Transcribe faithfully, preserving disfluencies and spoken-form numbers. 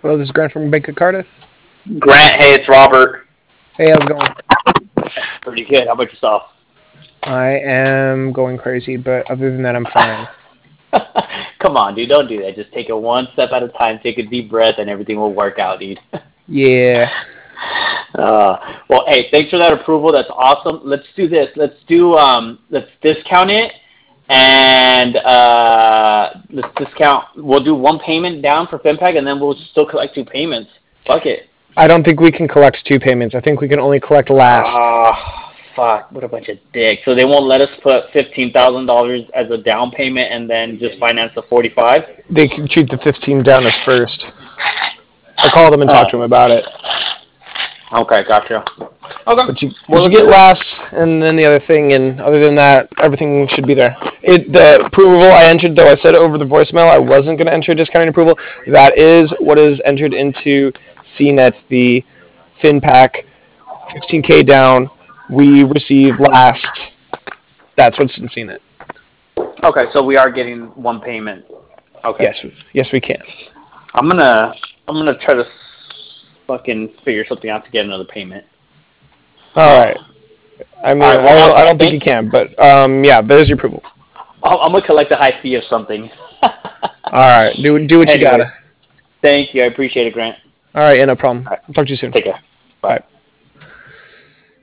Hello, this is Grant from Bank of Cardiff. Grant, hey, it's Robert. Hey, how's it going? Pretty good. How about yourself? I am going crazy, but other than that, I'm fine. Come on, dude. Don't do that. Just take it one step at a time. Take a deep breath, and everything will work out, dude. Yeah. Uh, well, hey, thanks for that approval. That's awesome. Let's do this. Let's do um, let's discount it, and uh, let's discount. We'll do one payment down for FinPack, and then we'll still collect two payments. Fuck it. I don't think we can collect two payments. I think we can only collect last. Ah, fuck! What a bunch of dicks. So they won't let us put fifteen thousand dollars as a down payment, and then just finance the forty-five. They can treat the fifteen down as first. I called them and talked Oh. to them about it. Okay, gotcha. Okay. But you, Well, but you get last, and then the other thing, and other than that, everything should be there. It the approval I entered, though I said over the voicemail I wasn't going to enter discounting approval. That is what is entered into C net, the FinPack, fifteen K down. We receive last. That's what's in C net. Okay, so we are getting one payment. Okay. Yes, yes, we can. I'm gonna I'm gonna try to fucking figure something out to get another payment. All right. I mean, All right, well, I, don't, I I'll- don't think you can, but um, yeah, there's your approval. I'll, I'm gonna collect a high fee of something. All right, do do what you Anyway. gotta. Thank you. I appreciate it, Grant. All right, yeah, no problem. All right. I'll talk to you soon. Take care. Bye. Bye.